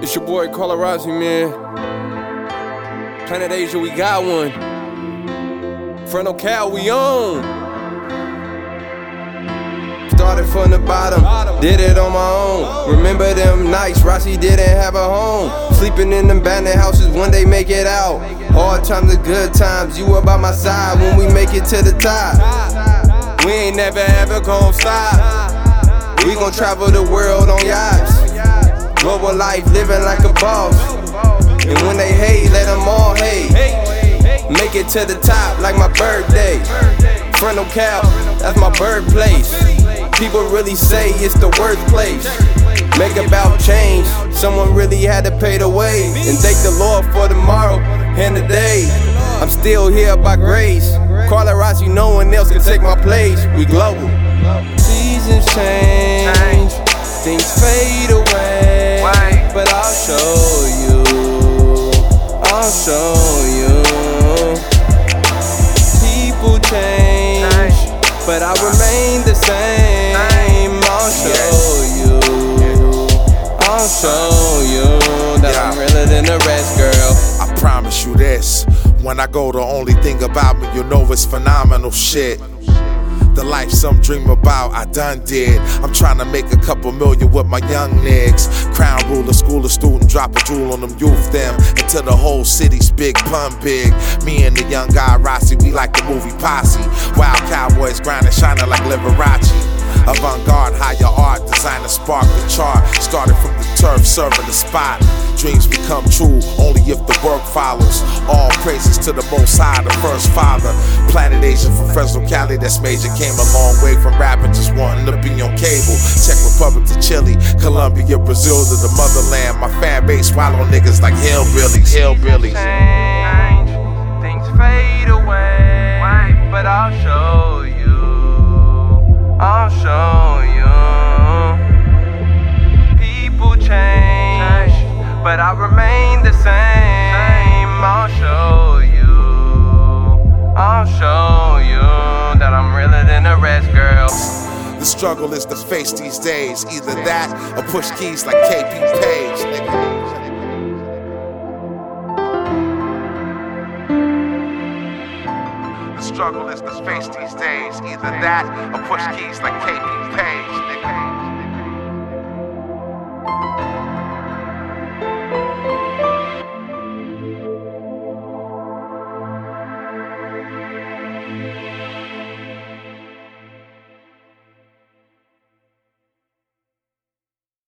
It's your boy Colorasi, man. Planet Asia, we got one. Frontal Cal, we own. Started from the bottom, did it on my own. Remember them nights, Rossi didn't have a home. Sleeping in them abandoned houses, one day make it out. Hard times and good times, you were by my side when we make it to the top. We ain't never ever gon' stop. We gon' travel the world on yachts. Global life, living like a boss. And when they hate, let them all hate. Make it to the top like my birthday. Frontal Cal, that's my birthplace. People really say it's the worst place. Make about change, someone really had to pay the way. And thank the Lord for tomorrow and the day. I'm still here by grace. Colorasi, no one else can take my place. We global. Seasons change, things fade away. But I'll show you, I'll show you. People change, but I remain the same. I'll show you, I'll show you that I'm realer than the rest, girl. I promise you this, when I go, the only thing about me you know is phenomenal shit. The life some dream about, I done did. I'm trying to make a couple million with my young niggas. Crown ruler, school of student, drop a jewel on them youth them. Until the whole city's big pun big. Me and the young guy Rossi, we like the movie Posse. Wild cowboys grinding, shining like Liberace. Avant-garde, higher art, designer spark the chart. Started from the turf, serving the spot. Dreams become true only if the work follows. All praises to the Most High, the first father. Planet Asia from Fresno, Cali, that's major. Came a long way from rapping, just wanting to be on cable. Czech Republic to Chile, Colombia, Brazil to the motherland. My fan base swallow niggas like hillbillies. Change, things fade away, but I'll show you, I'll show you. People change, but I remain the same. I'll show you, I'll show you that I'm realer than the rest, girl. The struggle is to face these days. Either that or push keys like KP Page, nigga. The struggle is to face these days. Either that or push keys like KP Page, nigga.